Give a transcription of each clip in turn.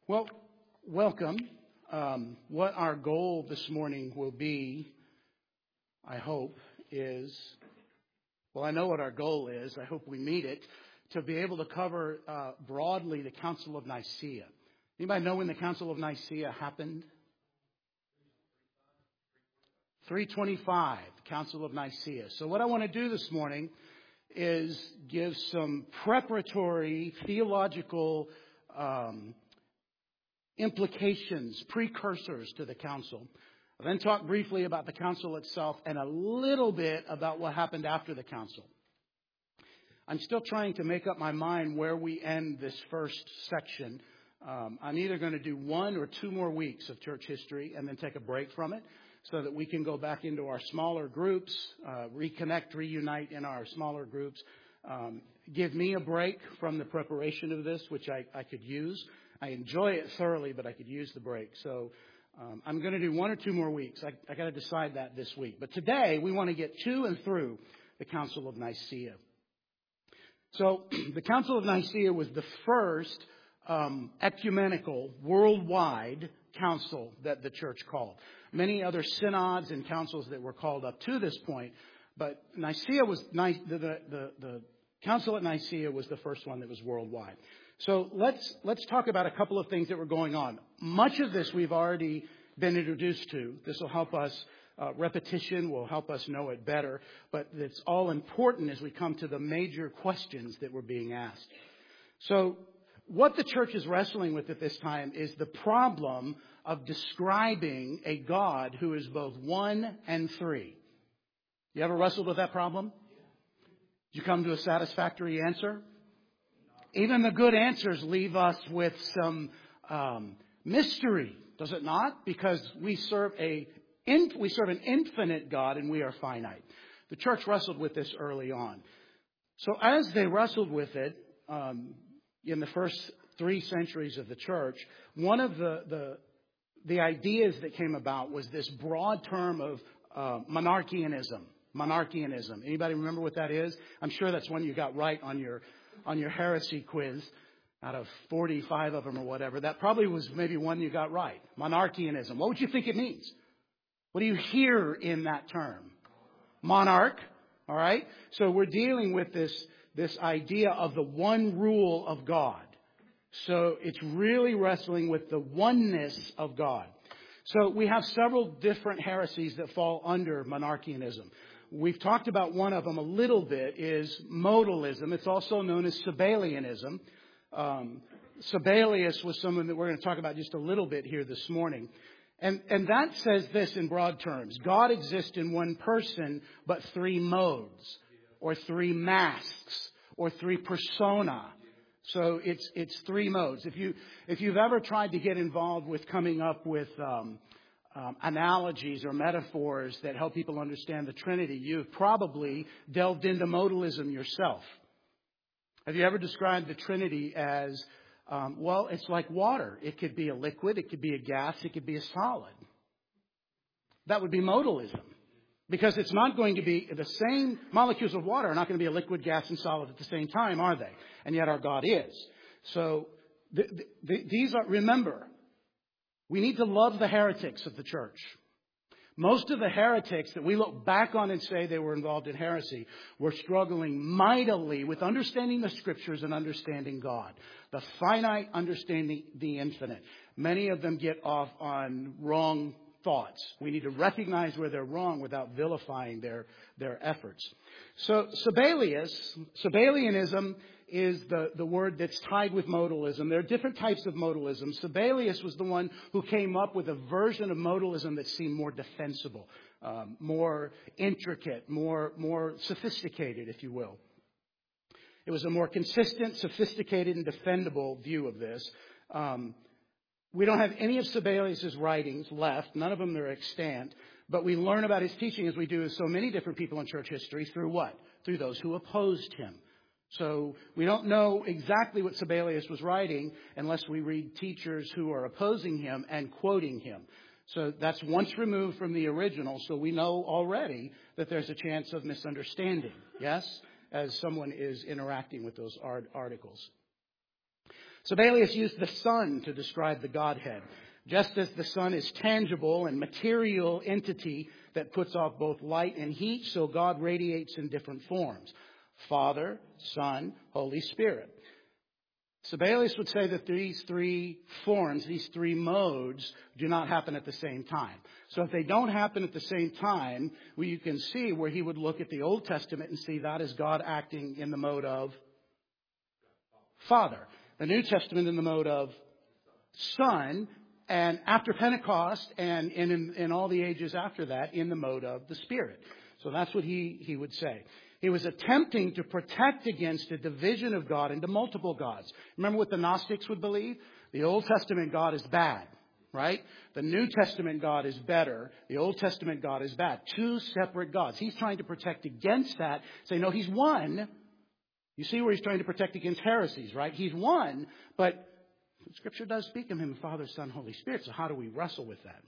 Well, welcome. What our goal this morning will be, I hope, I know what our goal is. I hope we meet it, to be able to cover broadly the Council of Nicaea. Anybody know when the Council of Nicaea happened? 325, Council of Nicaea. So what I want to do this morning is give some preparatory theological implications, precursors to the council. I'll then talk briefly about the council itself and a little bit about what happened after the council. I'm still trying to make up my mind where we end this first section. I'm either going to do 1 or 2 more weeks of church history and then take a break from it so that we can go back into our smaller groups, reunite in our smaller groups. Give me a break from the preparation of this, which I could use. I enjoy it thoroughly, but I could use the break. So I'm going to do 1 or 2 more weeks. I got to decide that this week. But today we want to get to and through the Council of Nicaea. So the Council of Nicaea was the first ecumenical, worldwide council that the church called. Many other synods and councils that were called up to this point, but Nicaea was the Council at Nicaea was the first one that was worldwide. So let's talk about a couple of things that were going on. Much of this we've already been introduced to. This will help us. Repetition will help us know it better. But it's all important as we come to the major questions that were being asked. So what the church is wrestling with at this time is the problem of describing a God who is both one and three. You ever wrestled with that problem? Did you come to a satisfactory answer? Even the good answers leave us with some mystery, does it not? Because we serve an infinite God and we are finite. The church wrestled with this early on. So as they wrestled with it in the first 3 centuries of the church, one of the ideas that came about was this broad term of monarchianism. Monarchianism. Anybody remember what that is? I'm sure that's one you got right on your heresy quiz out of 45 of them or whatever. That probably was maybe one you got right. Monarchianism. What would you think it means? What do you hear in that term? Monarch. All right. So we're dealing with this idea of the one rule of God. So it's really wrestling with the oneness of God. So we have several different heresies that fall under monarchianism. We've talked about one of them a little bit, is modalism. It's also known as Sabellianism. Sabellius was someone that we're going to talk about just a little bit here this morning. And that says this in broad terms. God exists in one person, but 3 modes, or 3 masks, or 3 persona. So it's 3 modes. If you've ever tried to get involved with coming up with analogies or metaphors that help people understand the Trinity, you've probably delved into modalism yourself. Have you ever described the Trinity as, it's like water. It could be a liquid, it could be a gas, it could be a solid. That would be modalism. Because it's not going to be the same molecules of water are not going to be a liquid, gas, and solid at the same time, are they? And yet our God is. So these are, remember, we need to love the heretics of the church. Most of the heretics that we look back on and say they were involved in heresy were struggling mightily with understanding the scriptures and understanding God. The finite understanding the infinite. Many of them get off on wrong thoughts. We need to recognize where they're wrong without vilifying their efforts. So Sabellianism is the word that's tied with modalism. There are different types of modalism. Sabellius was the one who came up with a version of modalism that seemed more defensible, more intricate, more sophisticated, if you will. It was a more consistent, sophisticated, and defendable view of this. We don't have any of Sabellius' writings left. None of them are extant. But we learn about his teaching, as we do with so many different people in church history, through what? Through those who opposed him. So we don't know exactly what Sabellius was writing unless we read teachers who are opposing him and quoting him. So that's once removed from the original. So we know already that there's a chance of misunderstanding. Yes? As someone is interacting with those articles. Sabellius used the sun to describe the Godhead. Just as the sun is tangible and material entity that puts off both light and heat, so God radiates in different forms. Father, Son, Holy Spirit. Sabellius would say that these three forms, these three modes, do not happen at the same time. So if they don't happen at the same time, well, you can see where he would look at the Old Testament and see that as God acting in the mode of Father. The New Testament in the mode of Son, and after Pentecost and in all the ages after that, in the mode of the Spirit. So that's what he would say. He was attempting to protect against a division of God into multiple gods. Remember what the Gnostics would believe? The Old Testament God is bad, right? The New Testament God is better. The Old Testament God is bad. Two separate gods. He's trying to protect against that. Say, no, he's one. You see where he's trying to protect against heresies, right? He's one, but Scripture does speak of him, Father, Son, Holy Spirit. So how do we wrestle with that?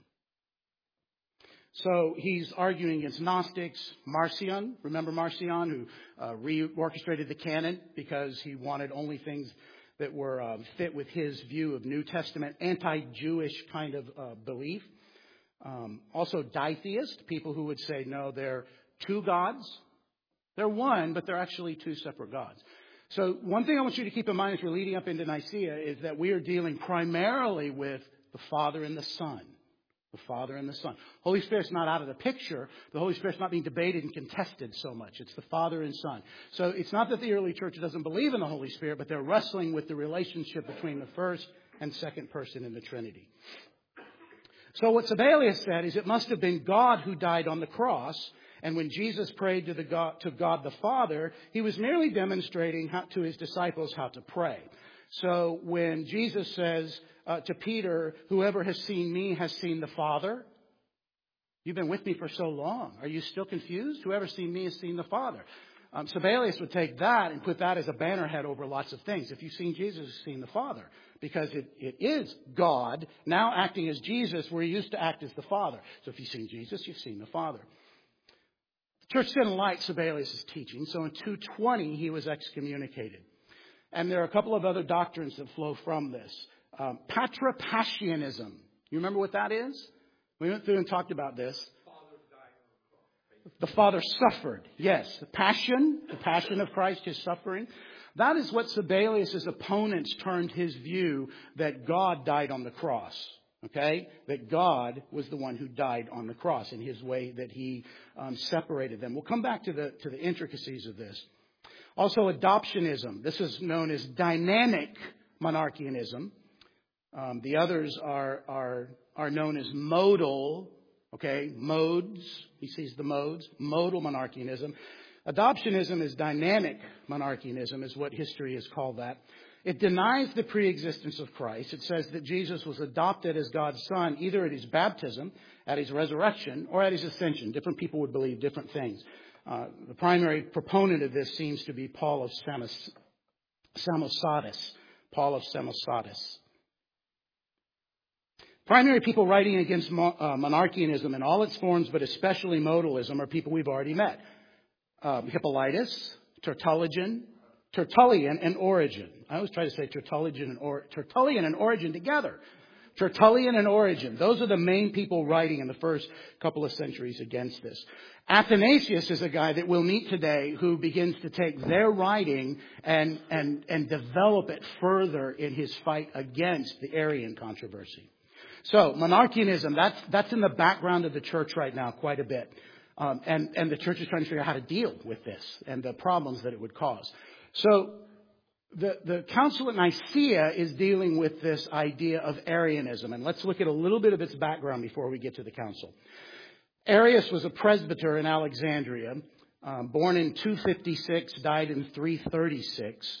So he's arguing against Gnostics. Marcion, remember Marcion, who reorchestrated the canon because he wanted only things that were fit with his view of New Testament, anti-Jewish kind of belief. Also ditheist, people who would say, no, they're two gods. They're one, but they're actually two separate gods. So one thing I want you to keep in mind as we're leading up into Nicaea is that we are dealing primarily with the Father and the Son. The Father and the Son. Holy Spirit's not out of the picture. The Holy Spirit's not being debated and contested so much. It's the Father and Son. So it's not that the early church doesn't believe in the Holy Spirit, but they're wrestling with the relationship between the first and second person in the Trinity. So what Sabellius said is it must have been God who died on the cross. And when Jesus prayed to God the Father, he was merely demonstrating to his disciples how to pray. So when Jesus says to Peter, whoever has seen me has seen the Father. You've been with me for so long. Are you still confused? Whoever's seen me has seen the Father. Sabellius would take that and put that as a banner head over lots of things. If you've seen Jesus, you've seen the Father. Because it is God now acting as Jesus where he used to act as the Father. So if you've seen Jesus, you've seen the Father. The church didn't like Sabellius' teaching, so in 220 he was excommunicated. And there are a couple of other doctrines that flow from this. Patripassianism. You remember what that is? We went through and talked about this. The Father suffered. Yes, the passion of Christ, his suffering. That is what Sabellius' opponents turned his view that God died on the cross. Okay? That God was the one who died on the cross in his way that he separated them. We'll come back to the intricacies of this. Also, adoptionism. This is known as dynamic monarchianism. The others are known as modal, okay, modes. He sees the modes. Modal monarchianism. Adoptionism is dynamic monarchianism, is what history has called that. It denies the preexistence of Christ. It says that Jesus was adopted as God's Son either at his baptism, at his resurrection, or at his ascension. Different people would believe different things. The primary proponent of this seems to be Paul of Samosata. Paul of Samosata. Primary people writing against monarchianism in all its forms, but especially modalism, are people we've already met. Hippolytus, Tertullian, and Origen. I always try to say Tertullian and Origen together. Tertullian and Origen. Those are the main people writing in the first couple of centuries against this. Athanasius is a guy that we'll meet today who begins to take their writing and develop it further in his fight against the Arian controversy. So, monarchianism, that's in the background of the church right now quite a bit. And the church is trying to figure out how to deal with this and the problems that it would cause. So, the council at Nicaea is dealing with this idea of Arianism. And let's look at a little bit of its background before we get to the council. Arius was a presbyter in Alexandria, born in 256, died in 336.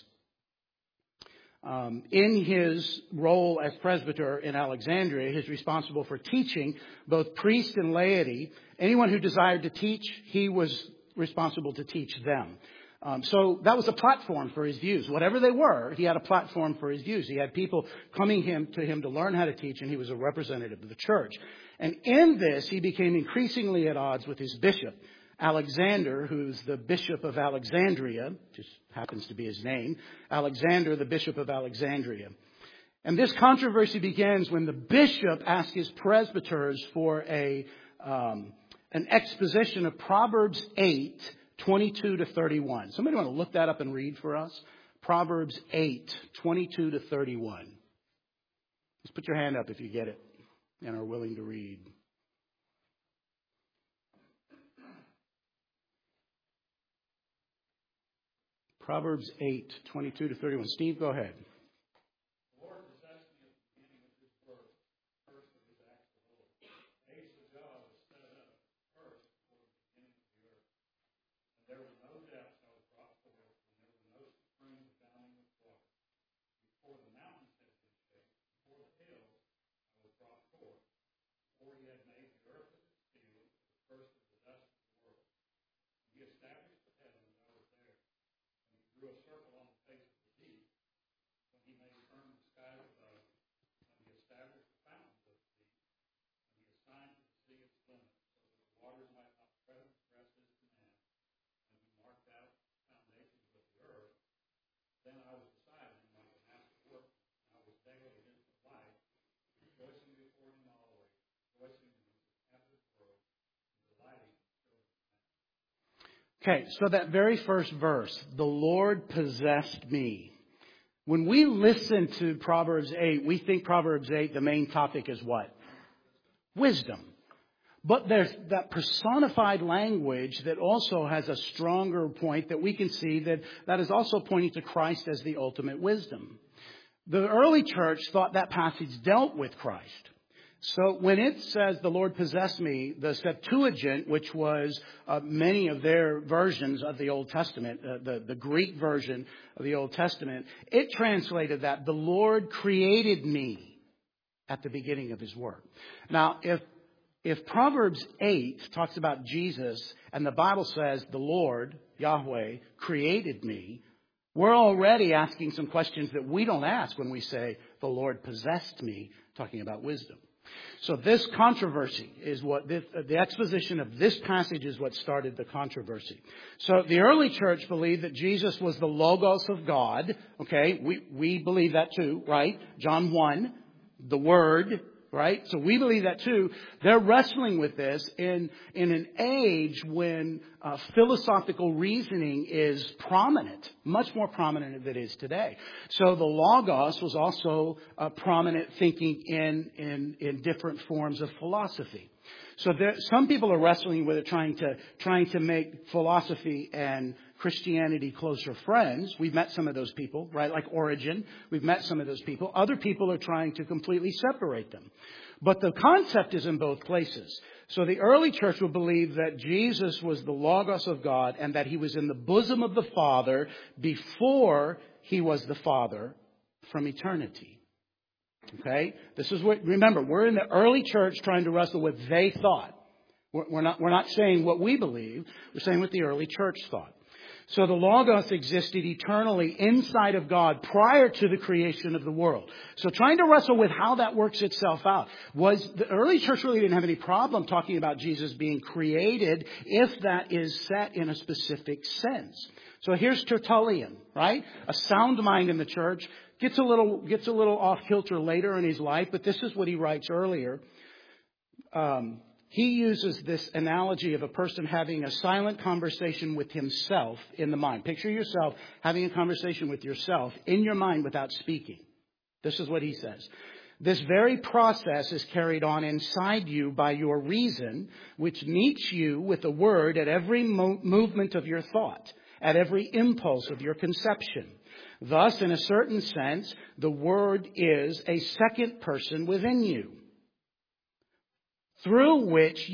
In his role as presbyter in Alexandria, he's responsible for teaching both priests and laity. Anyone who desired to teach, he was responsible to teach them. So that was a platform for his views. Whatever they were, he had a platform for his views. He had people coming to him to learn how to teach, and he was a representative of the church. And in this, he became increasingly at odds with his bishop. Alexander, who's the Bishop of Alexandria, just happens to be his name, Alexander, the Bishop of Alexandria. And this controversy begins when the bishop asked his presbyters for an exposition of Proverbs 8, 22 to 31. Somebody want to look that up and read for us? Proverbs 8, 22 to 31. Just put your hand up if you get it and are willing to read. Proverbs 8, 22 to 31. Steve, go ahead. Okay, so that very first verse, the Lord possessed me. When we listen to Proverbs 8, we think Proverbs 8, the main topic is what? Wisdom. But there's that personified language that also has a stronger point that we can see that is also pointing to Christ as the ultimate wisdom. The early church thought that passage dealt with Christ. So when it says the Lord possessed me, the Septuagint, which was many of their versions of the Old Testament, the Greek version of the Old Testament, it translated that the Lord created me at the beginning of his work. Now, if Proverbs 8 talks about Jesus and the Bible says the Lord, Yahweh, created me, we're already asking some questions that we don't ask when we say the Lord possessed me, talking about wisdom. So this controversy is what the exposition of this passage is what started the controversy. So the early church believed that Jesus was the Logos of God. Okay, we believe that too, right? John 1, the Word, right? So we believe that too. They're wrestling with this in an age when philosophical reasoning is prominent, much more prominent than it is today. So the Logos was also prominent thinking in different forms of philosophy. So some people are wrestling with it, trying to make philosophy and Christianity closer friends. We've met some of those people, right? Like Origen. We've met some of those people. Other people are trying to completely separate them. But the concept is in both places. So the early church would believe that Jesus was the Logos of God and that he was in the bosom of the Father before he was the Father from eternity. Okay? This is what, remember, we're in the early church trying to wrestle with what they thought. We're not saying what we believe. We're saying what the early church thought. So the Logos existed eternally inside of God prior to the creation of the world. So trying to wrestle with how that works itself out was the early church really didn't have any problem talking about Jesus being created if that is set in a specific sense. So here's Tertullian, right? A sound mind in the church. Gets a little off kilter later in his life, but this is what he writes earlier. He uses this analogy of a person having a silent conversation with himself in the mind. Picture yourself having a conversation with yourself in your mind without speaking. This is what he says. This very process is carried on inside you by your reason, which meets you with a word at every movement of your thought, at every impulse of your conception. Thus, in a certain sense, the word is a second person within you. Through which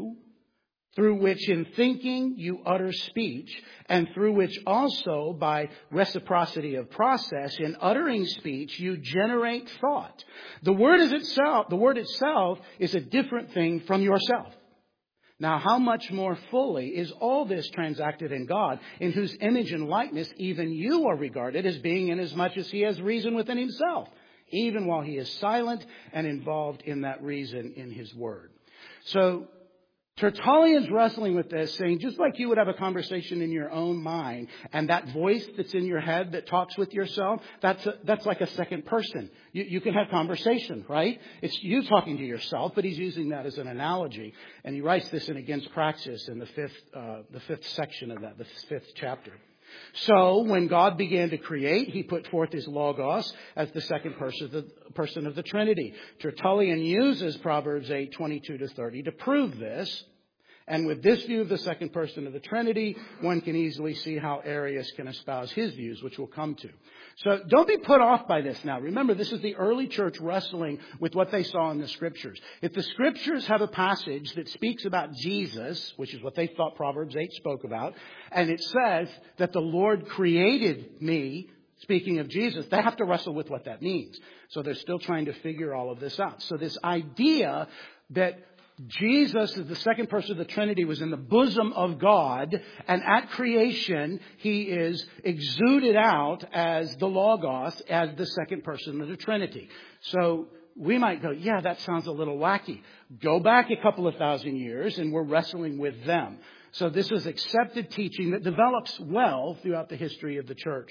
in thinking you utter speech, and through which also by reciprocity of process in uttering speech you generate thought. The word itself is a different thing from yourself. Now, how much more fully is all this transacted in God, in whose image and likeness even you are regarded as being inasmuch as he has reason within himself, even while he is silent and involved in that reason in his word. So Tertullian's wrestling with this, saying just like you would have a conversation in your own mind, and that voice that's in your head that talks with yourself, that's like a second person. You can have conversation, right? It's you talking to yourself, but he's using that as an analogy. And he writes this in Against Praxis in the fifth section of that, the fifth chapter. So, when God began to create, he put forth his Logos as the second person of the Trinity. Tertullian uses Proverbs 8:22-30 to prove this. And with this view of the second person of the Trinity, one can easily see how Arius can espouse his views, which we'll come to. So don't be put off by this now. Remember, this is the early church wrestling with what they saw in the Scriptures. If the Scriptures have a passage that speaks about Jesus, which is what they thought Proverbs 8 spoke about, and it says that the Lord created me, speaking of Jesus, they have to wrestle with what that means. So they're still trying to figure all of this out. So this idea that Jesus, as the second person of the Trinity, was in the bosom of God, and at creation, he is exuded out as the Logos, as the second person of the Trinity. So we might go, yeah, that sounds a little wacky. Go back a couple of thousand years, and we're wrestling with them. So this is accepted teaching that develops well throughout the history of the church.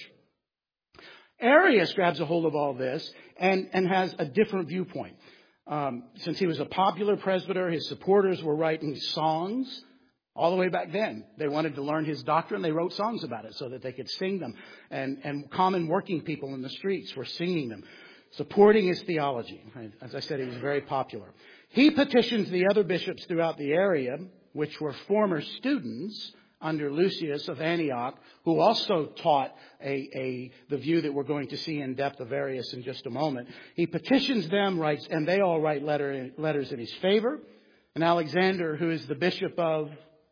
Arius grabs a hold of all this and has a different viewpoint. Since he was a popular presbyter, his supporters were writing songs all the way back then. They wanted to learn his doctrine. They wrote songs about it so that they could sing them. And common working people in the streets were singing them, supporting his theology. As I said, he was very popular. He petitions the other bishops throughout the area, which were former students under Lucius of Antioch, who also taught the view that we're going to see in depth of Arius in just a moment. He petitions them, writes, and they all write letters in his favor. And Alexander, who is the bishop of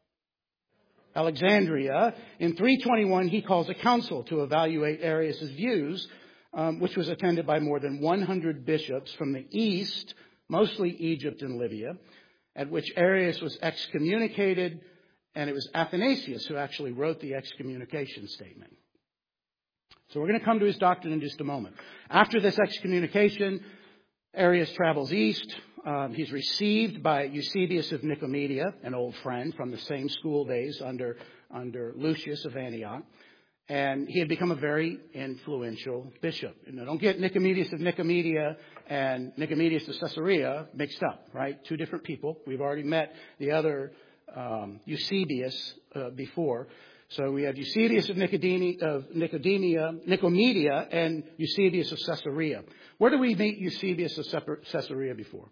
Alexandria, in 321 he calls a council to evaluate Arius' views, which was attended by more than 100 bishops from the east, mostly Egypt and Libya, at which Arius was excommunicated. And it was Athanasius who actually wrote the excommunication statement. So we're going to come to his doctrine in just a moment. After this excommunication, Arius travels east. He's received by Eusebius of Nicomedia, an old friend from the same school days under Lucius of Antioch. And he had become a very influential bishop. Now, don't get Nicomedes of Nicomedia and Nicomedes of Caesarea mixed up, right? Two different people. We've already met the other Eusebius before. So we have Eusebius of Nicomedia and Eusebius of Caesarea. Where do we meet Eusebius of Caesarea before?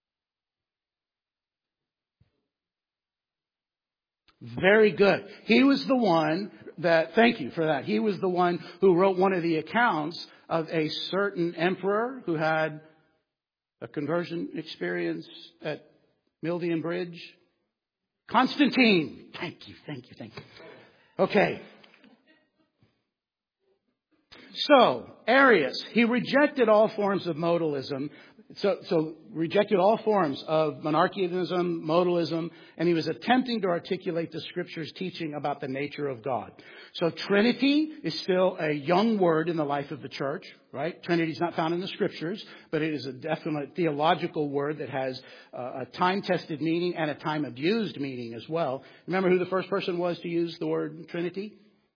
Very good. He was the one that, thank you for that. He was the one who wrote one of the accounts of a certain emperor who had a conversion experience at Milvian Bridge. Constantine. Thank you. Okay. So, Arius, he rejected all forms of modalism. So rejected all forms of monarchianism, modalism, and he was attempting to articulate the Scripture's teaching about the nature of God. So Trinity is still a young word in the life of the church, right? Trinity is not found in the Scriptures, but it is a definite theological word that has a time-tested meaning and a time-abused meaning as well. Remember who the first person was to use the word Trinity?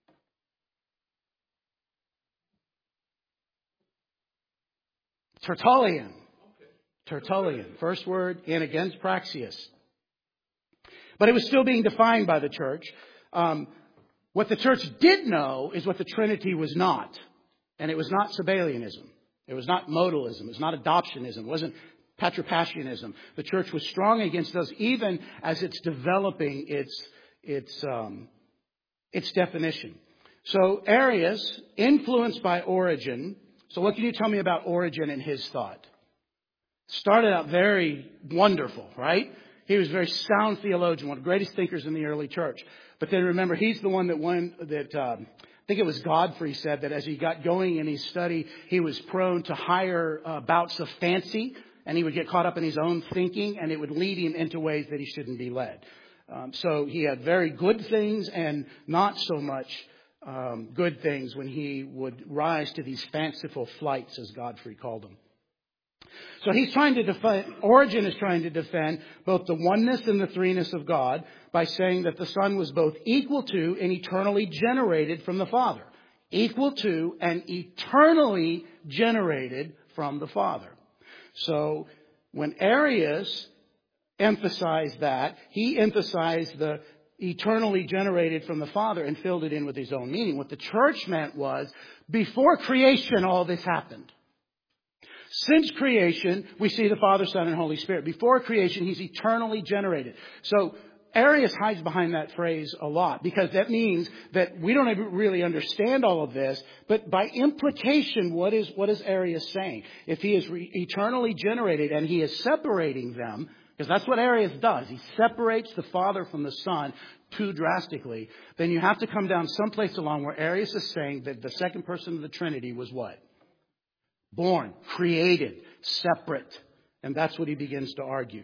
Tertullian. First word in Against Praxis. But it was still being defined by the church. What the church did know is what the Trinity was not. And it was not Sabellianism. It was not modalism. It was not adoptionism. It wasn't patripassianism. The church was strong against those, even as it's developing its definition. So Arius, influenced by Origen. So what can you tell me about Origen and his thought? Started out very wonderful, right? He was a very sound theologian, one of the greatest thinkers in the early church. But then remember, he's the one that I think it was Godfrey said that as he got going in his study, he was prone to higher bouts of fancy, and he would get caught up in his own thinking, and it would lead him into ways that he shouldn't be led. So he had very good things and not so much good things when he would rise to these fanciful flights, as Godfrey called them. So he's trying to defend, Origen is trying to defend both the oneness and the threeness of God by saying that the Son was both equal to and eternally generated from the Father. Equal to and eternally generated from the Father. So when Arius emphasized that, he emphasized the eternally generated from the Father and filled it in with his own meaning. What the church meant was, before creation all this happened. Since creation, we see the Father, Son, and Holy Spirit. Before creation, he's eternally generated. So Arius hides behind that phrase a lot because that means that we don't really understand all of this. But by implication, what is Arius saying? If he is eternally generated and he is separating them, because that's what Arius does. He separates the Father from the Son too drastically. Then you have to come down someplace along where Arius is saying that the second person of the Trinity was what? Born, created, separate. And that's what he begins to argue.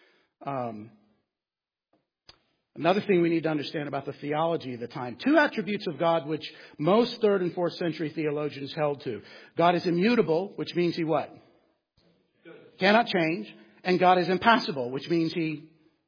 Another thing we need to understand about the theology of the time. Two attributes of God which most 3rd and 4th century theologians held to. God is immutable, which means he what? Cannot change. And God is impassible, which means he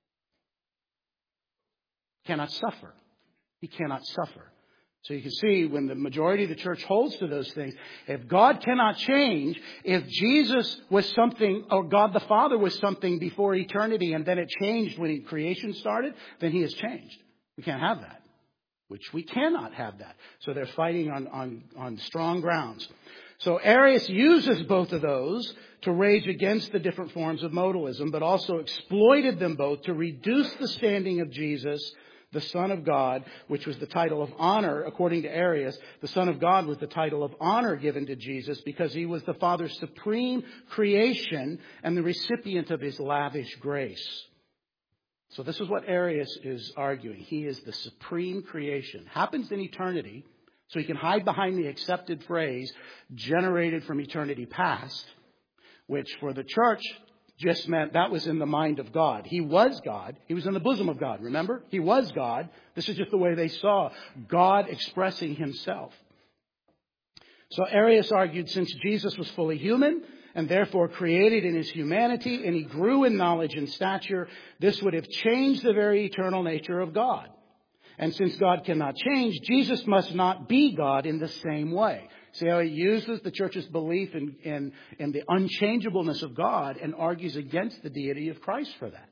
cannot suffer. He cannot suffer. So you can see when the majority of the church holds to those things, if God cannot change, if Jesus was something, or God the Father was something before eternity and then it changed when creation started, then he has changed. We can't have that. Which we cannot have that. So they're fighting on strong grounds. So Arius uses both of those to rage against the different forms of modalism, but also exploited them both to reduce the standing of Jesus, the Son of God, which was the title of honor, according to Arius. The Son of God was the title of honor given to Jesus because he was the Father's supreme creation and the recipient of his lavish grace. So this is what Arius is arguing. He is the supreme creation. Happens in eternity, so he can hide behind the accepted phrase, generated from eternity past, which for the church just meant that was in the mind of God. He was God. He was in the bosom of God, remember? He was God. This is just the way they saw God expressing himself. So Arius argued since Jesus was fully human and therefore created in his humanity and he grew in knowledge and stature, this would have changed the very eternal nature of God. And since God cannot change, Jesus must not be God in the same way. See how he uses the church's belief in the unchangeableness of God and argues against the deity of Christ for that.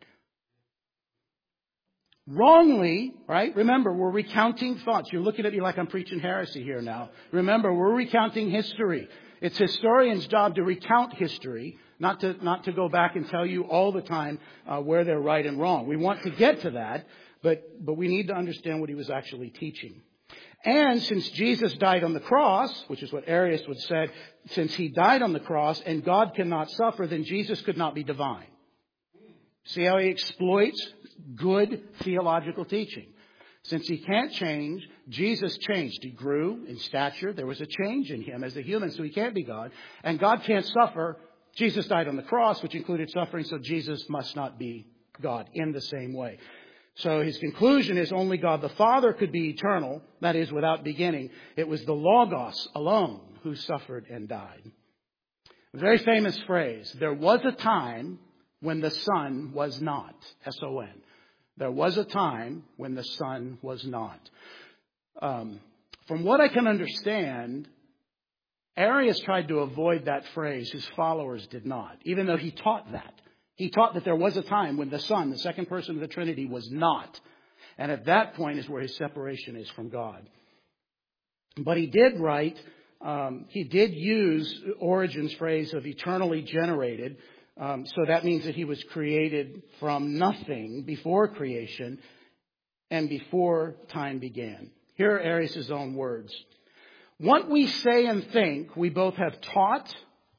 Wrongly, right? Remember, we're recounting thoughts. You're looking at me like I'm preaching heresy here now. Remember, we're recounting history. It's historians' job to recount history, not to go back and tell you all the time where they're right and wrong. We want to get to that, but we need to understand what he was actually teaching. And since Jesus died on the cross, which is what Arius would say, since he died on the cross and God cannot suffer, then Jesus could not be divine. See how he exploits good theological teaching. Since he can't change, Jesus changed. He grew in stature. There was a change in him as a human, so he can't be God. And God can't suffer. Jesus died on the cross, which included suffering, so Jesus must not be God in the same way. So his conclusion is only God the Father could be eternal, that is, without beginning. It was the Logos alone who suffered and died. A very famous phrase, there was a time when the Son was not, S-O-N. There was a time when the Son was not. From what I can understand, Arius tried to avoid that phrase. His followers did not, even though he taught that. He taught that there was a time when the Son, the second person of the Trinity, was not. And at that point is where his separation is from God. But he did write, he did use Origen's phrase of eternally generated. So that means that he was created from nothing before creation and before time began. Here are Arius' own words. What we say and think, we both have taught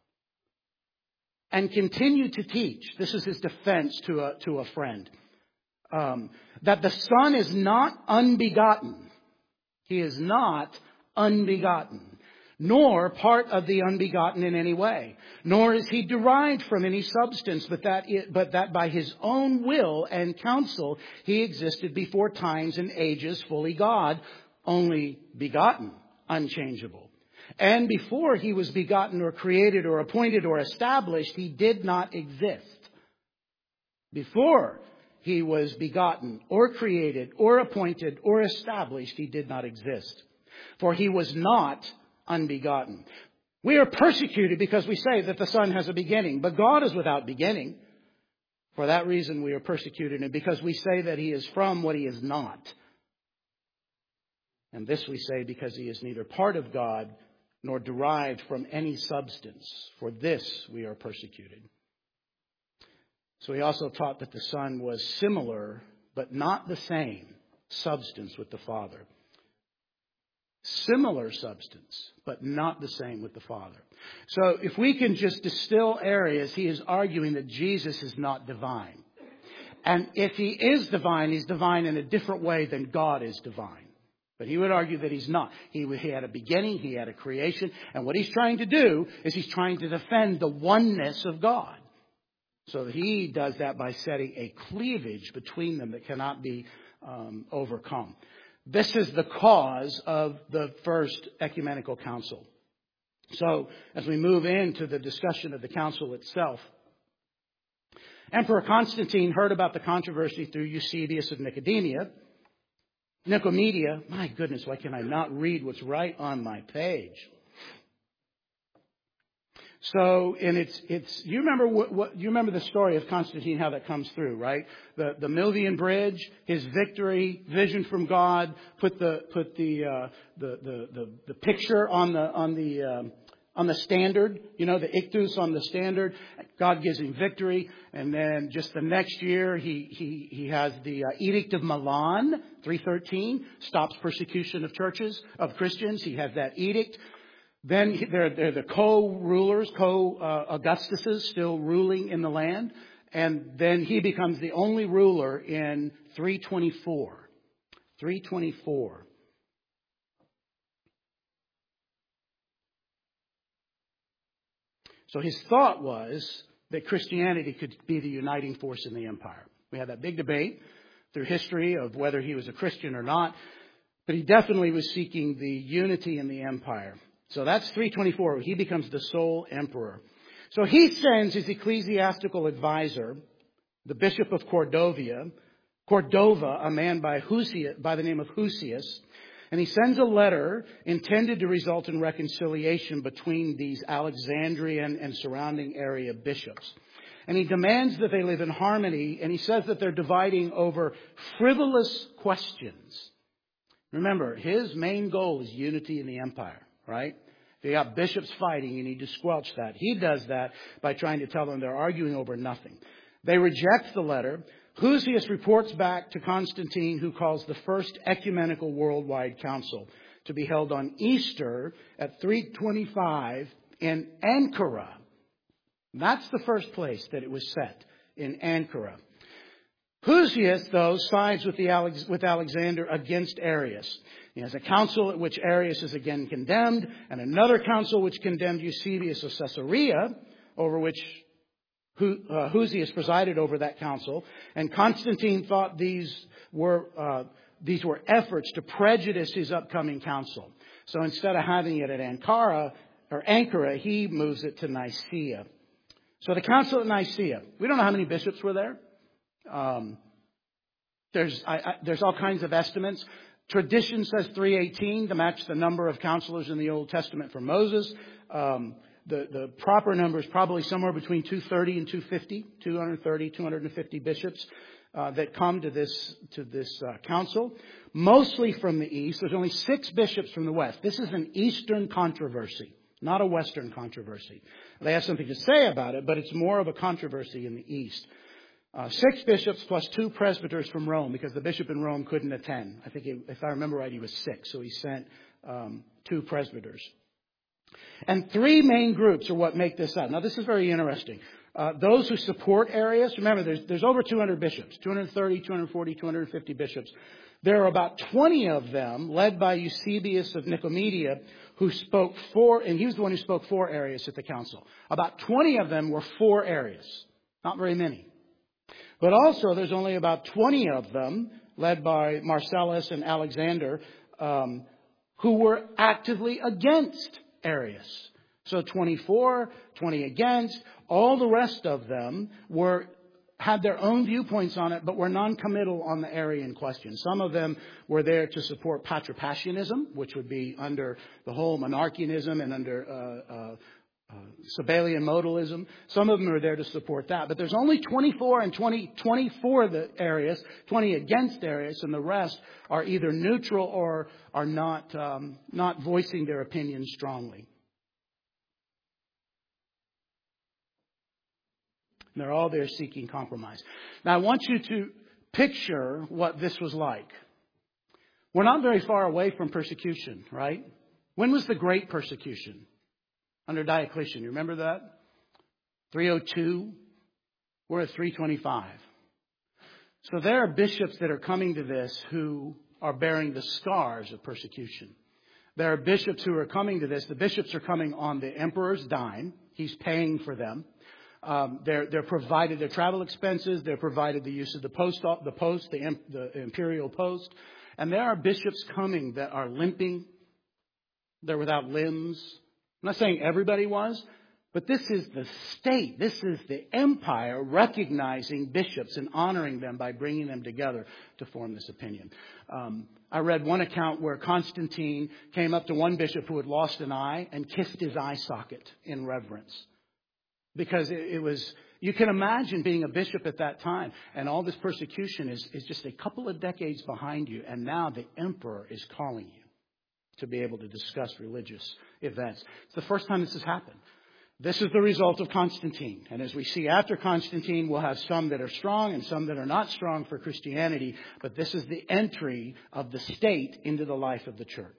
and continue to teach. This is his defense to a friend. That the Son is not unbegotten. He is not unbegotten, nor part of the unbegotten in any way. Nor is he derived from any substance, but that by his own will and counsel he existed before times and ages, fully God, only begotten, unchangeable. And before he was begotten or created or appointed or established, he did not exist. Before he was begotten or created or appointed or established, he did not exist. For he was not unbegotten. We are persecuted because we say that the Son has a beginning, but God is without beginning. For that reason we are persecuted, and because we say that he is from what he is not. And this we say because he is neither part of God nor derived from any substance. For this we are persecuted. So he also taught that the Son was similar, but not the same substance with the Father. Similar substance, but not the same with the Father. So if we can just distill areas, he is arguing that Jesus is not divine. And if he is divine, he's divine in a different way than God is divine. But he would argue that he's not. He had a beginning, he had a creation. And what he's trying to do is he's trying to defend the oneness of God. So he does that by setting a cleavage between them that cannot be overcome. This is the cause of the First Ecumenical Council. So, as we move into the discussion of the council itself, Emperor Constantine heard about the controversy through Eusebius of Nicomedia. My goodness, why can I not read what's right on my page? So, and it's you remember you remember the story of Constantine, how that comes through, right? The Milvian Bridge, his victory, vision from God, put the picture on the standard, the ictus on the standard. God gives him victory, and then just the next year he has the Edict of Milan, 313, stops persecution of churches, of Christians. He has that edict. Then they're the co-rulers, Augustuses still ruling in the land. And then he becomes the only ruler in 324. 324. So his thought was that Christianity could be the uniting force in the empire. We had that big debate through history of whether he was a Christian or not. But he definitely was seeking the unity in the empire. So that's 324. He becomes the sole emperor. So he sends his ecclesiastical advisor, the Bishop of Cordova, a man by the name of Husius, and he sends a letter intended to result in reconciliation between these Alexandrian and surrounding area bishops. And he demands that they live in harmony, and he says that they're dividing over frivolous questions. Remember, his main goal is unity in the empire. Right? If you got bishops fighting, you need to squelch that. He does that by trying to tell them they're arguing over nothing. They reject the letter. Husius reports back to Constantine, who calls the First Ecumenical Worldwide Council to be held on Easter at 325 in Ankara. That's the first place that it was set, in Ankara. Husius, though, sides with Alexander against Arius. He has a council at which Arius is again condemned, and another council which condemned Eusebius of Caesarea, over which Husius presided over that council. And Constantine thought these were efforts to prejudice his upcoming council. So instead of having it at Ankara, he moves it to Nicaea. So the council at Nicaea, we don't know how many bishops were there. There's all kinds of estimates. Tradition says 318 to match the number of counselors in the Old Testament for Moses. The proper number is probably somewhere between 230 and 250, 250 bishops that come to this council, mostly from the east. There's only 6 bishops from the west. This is an Eastern controversy, not a Western controversy. They have something to say about it, but it's more of a controversy in the east. 6 bishops plus 2 presbyters from Rome, because the bishop in Rome couldn't attend. I think, if I remember right, he was sick, so he sent 2 presbyters. And 3 main groups are what make this up. Now, this is very interesting. Those who support Arius, remember, there's over 200 bishops, 230, 240, 250 bishops. There are about 20 of them, led by Eusebius of Nicomedia, who spoke for, and he was the one who spoke for Arius at the council. About 20 of them were for Arius. Not very many. But also, there's only about 20 of them, led by Marcellus and Alexander, who were actively against Arius. So 24, 20 against, all the rest of them had their own viewpoints on it, but were non-committal on the Arian question. Some of them were there to support patripassianism, which would be under the whole monarchianism and under Sabellian modalism. Some of them are there to support that. But there's only 24 and 20 for the Arius, 20 against Arius, and the rest are either neutral or are not voicing their opinions strongly. And they're all there seeking compromise. Now, I want you to picture what this was like. We're not very far away from persecution, right? When was the Great Persecution? Under Diocletian. You remember that? 302. We're at 325. So there are bishops that are coming to this who are bearing the scars of persecution. There are bishops who are coming to this. The bishops are coming on the emperor's dime. He's paying for them. They're provided their travel expenses. They're provided the use of the imperial post. And there are bishops coming that are limping. They're without limbs. I'm not saying everybody was, but this is the state. This is the empire recognizing bishops and honoring them by bringing them together to form this opinion. I read one account where Constantine came up to one bishop who had lost an eye and kissed his eye socket in reverence. Because it was, you can imagine being a bishop at that time. And all this persecution is just a couple of decades behind you. And now the emperor is calling you to be able to discuss religious events. It's the first time this has happened. This is the result of Constantine. And as we see after Constantine, we'll have some that are strong and some that are not strong for Christianity. But this is the entry of the state into the life of the church.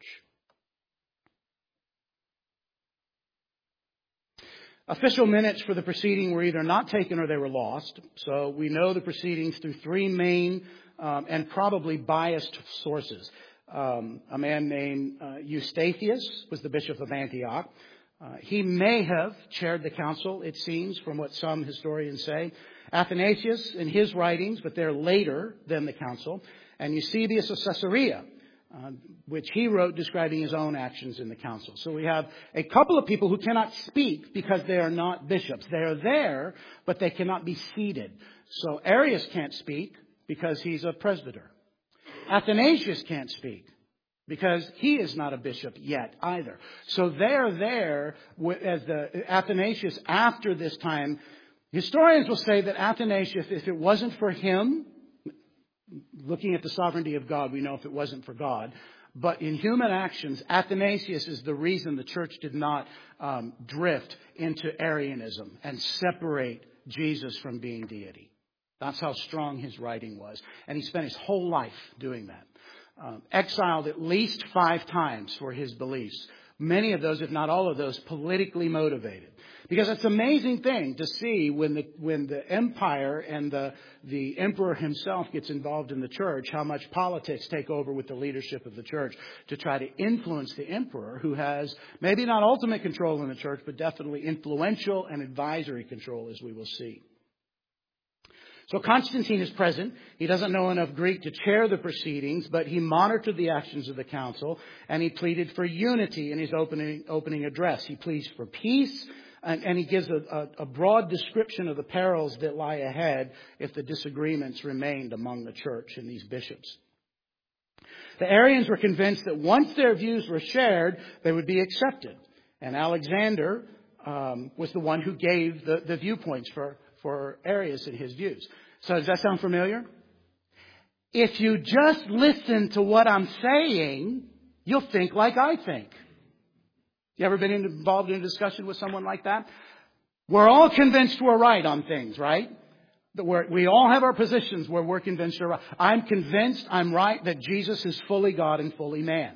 Official minutes for the proceeding were either not taken or they were lost. So we know the proceedings through three main and probably biased sources. A man named Eustathius was the bishop of Antioch. He may have chaired the council, it seems, from what some historians say. Athanasius in his writings, but they're later than the council. And Eusebius of Caesarea, which he wrote describing his own actions in the council. So we have a couple of people who cannot speak because they are not bishops. They are there, but they cannot be seated. So Arius can't speak because he's a presbyter. Athanasius can't speak because he is not a bishop yet either. So they're there as the Athanasius after this time. Historians will say that Athanasius, if it wasn't for him, looking at the sovereignty of God, we know if it wasn't for God. But in human actions, Athanasius is the reason the church did not drift into Arianism and separate Jesus from being deity. That's how strong his writing was. And he spent his whole life doing that. Exiled at least 5 times for his beliefs. Many of those, if not all of those, politically motivated. Because it's an amazing thing to see when the empire and the emperor himself gets involved in the church, how much politics take over with the leadership of the church to try to influence the emperor, who has maybe not ultimate control in the church, but definitely influential and advisory control, as we will see. So Constantine is present. He doesn't know enough Greek to chair the proceedings, but he monitored the actions of the council, and he pleaded for unity in his opening address. He pleads for peace, and he gives a broad description of the perils that lie ahead if the disagreements remained among the church and these bishops. The Arians were convinced that once their views were shared, they would be accepted. And Alexander was the one who gave the viewpoints for Arius and his views. So does that sound familiar? If you just listen to what I'm saying, you'll think like I think. You ever been involved in a discussion with someone like that? We're all convinced we're right on things, right? We all have our positions where we're convinced we're right. I'm convinced I'm right that Jesus is fully God and fully man.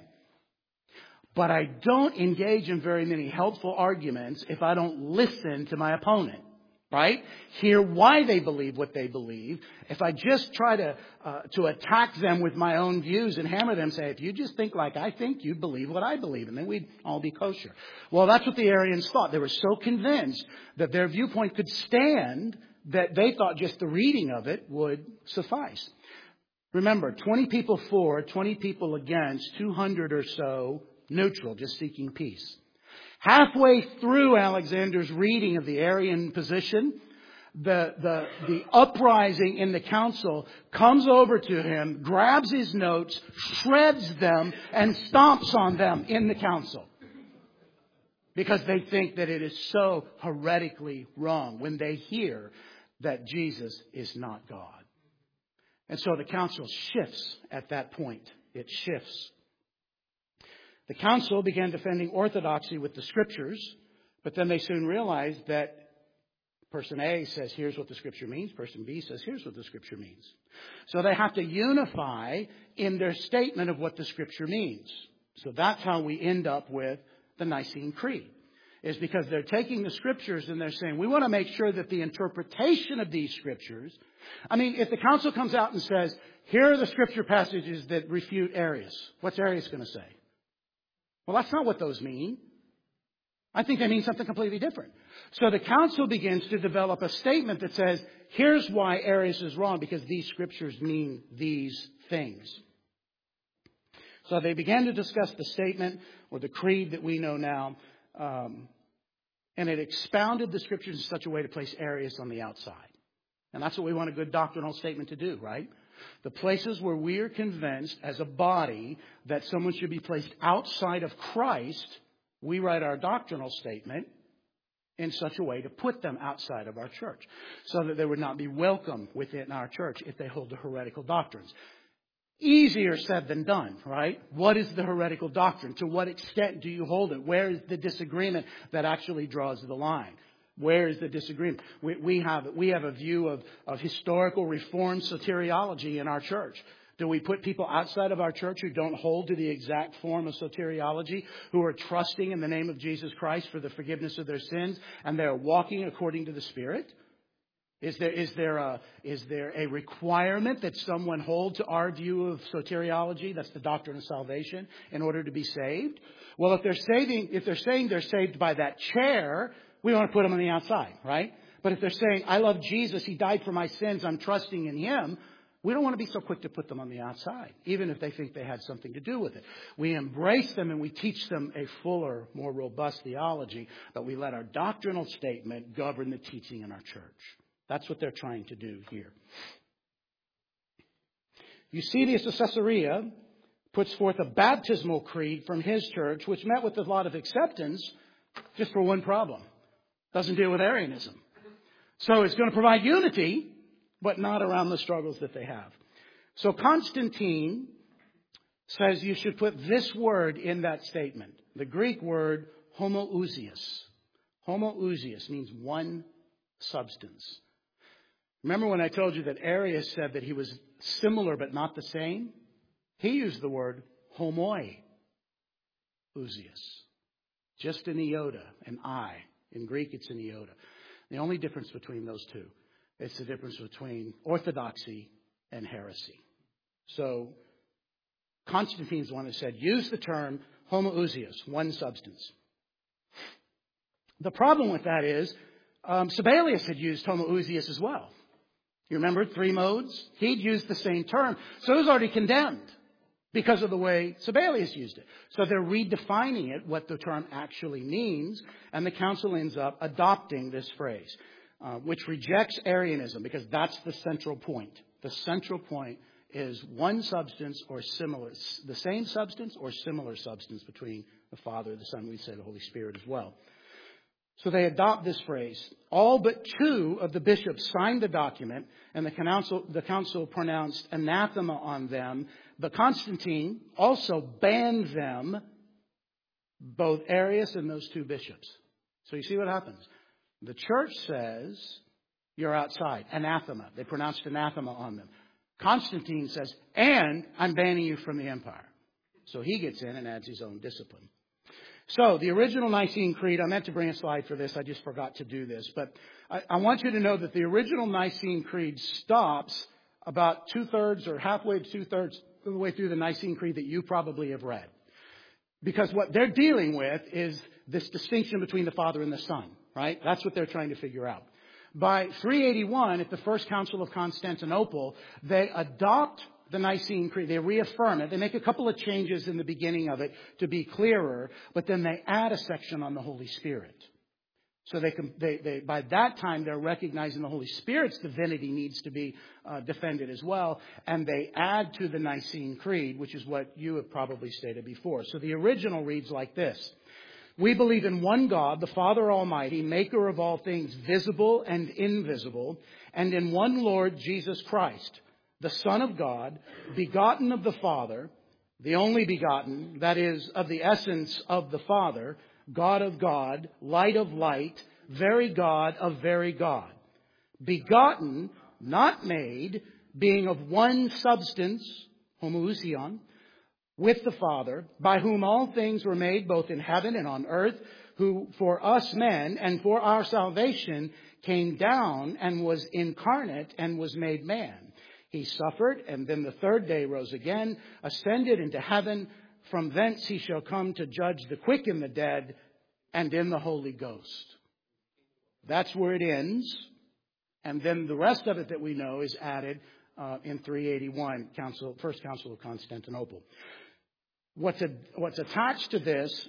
But I don't engage in very many helpful arguments if I don't listen to my opponent. Right? Hear why they believe what they believe. If I just try to attack them with my own views and hammer them, say, if you just think like I think, you'd believe what I believe, and then we'd all be kosher. Well, that's what the Arians thought. They were so convinced that their viewpoint could stand that they thought just the reading of it would suffice. Remember, 20 people for, 20 people against, 200 or so neutral, just seeking peace. Halfway through Alexander's reading of the Arian position, the uprising in the council comes over to him, grabs his notes, shreds them, and stomps on them in the council. Because they think that it is so heretically wrong when they hear that Jesus is not God. And so the council shifts at that point. It shifts. The council began defending orthodoxy with the Scriptures, but then they soon realized that person A says, here's what the Scripture means. Person B says, here's what the Scripture means. So they have to unify in their statement of what the Scripture means. So that's how we end up with the Nicene Creed. Is because they're taking the Scriptures and they're saying, we want to make sure that the interpretation of these Scriptures... I mean, if the council comes out and says, here are the Scripture passages that refute Arius, what's Arius going to say? Well, that's not what those mean. I think they mean something completely different. So the council begins to develop a statement that says, here's why Arius is wrong, because these Scriptures mean these things. So they began to discuss the statement or the creed that we know now, and it expounded the Scriptures in such a way to place Arius on the outside. And that's what we want a good doctrinal statement to do, right? The places where we are convinced as a body that someone should be placed outside of Christ, we write our doctrinal statement in such a way to put them outside of our church so that they would not be welcome within our church if they hold the heretical doctrines. Easier said than done, right? What is the heretical doctrine? To what extent do you hold it? Where is the disagreement that actually draws the line? Where is the disagreement? We have a view of historical reformed soteriology in our church. Do we put people outside of our church who don't hold to the exact form of soteriology, who are trusting in the name of Jesus Christ for the forgiveness of their sins, and they're walking according to the Spirit? Is there a requirement that someone hold to our view of soteriology? That's the doctrine of salvation in order to be saved. Well, if they're saying they're saved by that chair, we want to put them on the outside, right? But if they're saying, I love Jesus, He died for my sins, I'm trusting in Him, we don't want to be so quick to put them on the outside, even if they think they had something to do with it. We embrace them and we teach them a fuller, more robust theology, but we let our doctrinal statement govern the teaching in our church. That's what they're trying to do here. Eusebius of Caesarea puts forth a baptismal creed from his church, which met with a lot of acceptance, just for one problem. Doesn't deal with Arianism. So it's going to provide unity, but not around the struggles that they have. So Constantine says you should put this word in that statement. The Greek word homoousios. Homoousios means one substance. Remember when I told you that Arius said that he was similar but not the same? He used the word homoousios. Just an iota, an I. In Greek, it's an iota. The only difference between those two is the difference between orthodoxy and heresy. So Constantine's the one who said, use the term homoousios, one substance. The problem with that is Sabellius had used homoousios as well. You remember 3 modes? He'd used the same term. So it was already condemned because of the way Sabellius used it. So they're redefining it, what the term actually means, and the council ends up adopting this phrase, which rejects Arianism, because that's the central point. The central point is one substance or similar, the same substance or similar substance between the Father, the Son, we say the Holy Spirit as well. So they adopt this phrase. All but 2 of the bishops signed the document, and the council pronounced anathema on them. But Constantine also banned them, both Arius and those 2 bishops. So you see what happens. The church says, you're outside. Anathema. They pronounced anathema on them. Constantine says, and I'm banning you from the empire. So he gets in and adds his own discipline. So the original Nicene Creed, I meant to bring a slide for this. I just forgot to do this. But I want you to know that the original Nicene Creed stops about 2/3 or halfway to 2/3 of the way through the Nicene Creed that you probably have read. Because what they're dealing with is this distinction between the Father and the Son, right? That's what they're trying to figure out. By 381, at the First Council of Constantinople, they adopt the Nicene Creed. They reaffirm it. They make a couple of changes in the beginning of it to be clearer, but then they add a section on the Holy Spirit. So by that time, they're recognizing the Holy Spirit's divinity needs to be defended as well. And they add to the Nicene Creed, which is what you have probably stated before. So the original reads like this. We believe in one God, the Father Almighty, maker of all things visible and invisible, and in one Lord Jesus Christ, the Son of God, begotten of the Father, the only begotten, that is, of the essence of the Father, God of God, light of light, very God of very God. Begotten, not made, being of one substance, homoousion, with the Father, by whom all things were made, both in heaven and on earth, who for us men and for our salvation came down and was incarnate and was made man. He suffered, and then the third day rose again, ascended into heaven. From thence he shall come to judge the quick and the dead, and in the Holy Ghost. That's where it ends. And then the rest of it that we know is added in 381, First Council of Constantinople. What's attached to this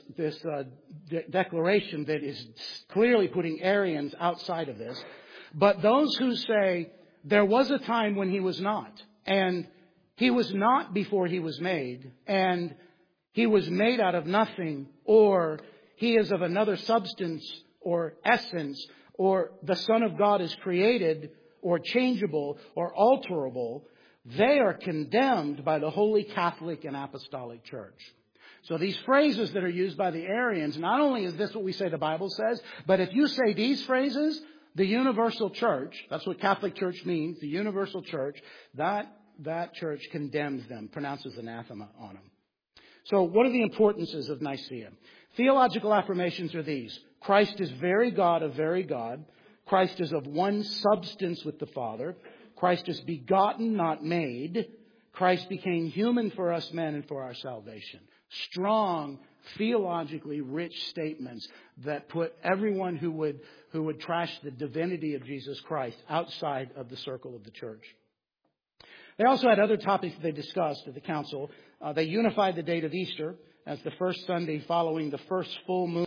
declaration that is clearly putting Arians outside of this, but those who say there was a time when he was not, and he was not before he was made, and he was made out of nothing, or he is of another substance or essence, or the Son of God is created or changeable or alterable, they are condemned by the Holy Catholic and Apostolic Church. So these phrases that are used by the Arians, not only is this what we say the Bible says, but if you say these phrases, the universal church, that's what Catholic Church means, the universal church, that church condemns them, pronounces anathema on them. So what are the importances of Nicaea? Theological affirmations are these. Christ is very God of very God. Christ is of one substance with the Father. Christ is begotten, not made. Christ became human for us men and for our salvation. Strong, theologically rich statements that put everyone who would trash the divinity of Jesus Christ outside of the circle of the church. They also had other topics they discussed at the council. They unified the date of Easter as the first Sunday following the first full moon.